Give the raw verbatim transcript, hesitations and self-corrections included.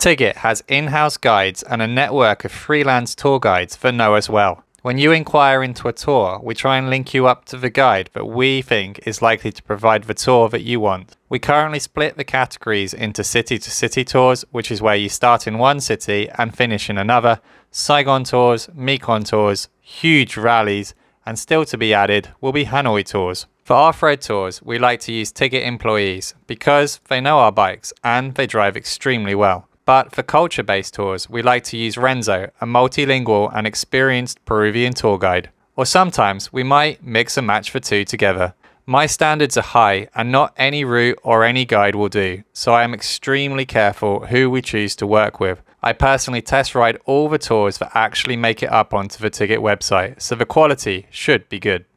Ticket has in-house guides and a network of freelance tour guides that know us well. When you inquire into a tour, we try and link you up to the guide that we think is likely to provide the tour that you want. We currently split the categories into city-to-city tours, which is where you start in one city and finish in another, Saigon tours, Mekong tours, huge rallies, and still to be added will be Hanoi tours. For off-road tours, we like to use Ticket employees because they know our bikes and they drive extremely well. But for culture-based tours, we like to use Renzo, a multilingual and experienced Peruvian tour guide. Or sometimes we might mix and match the two together. My standards are high and not any route or any guide will do, so I am extremely careful who we choose to work with. I personally test ride all the tours that actually make it up onto the Ticket website, so the quality should be good.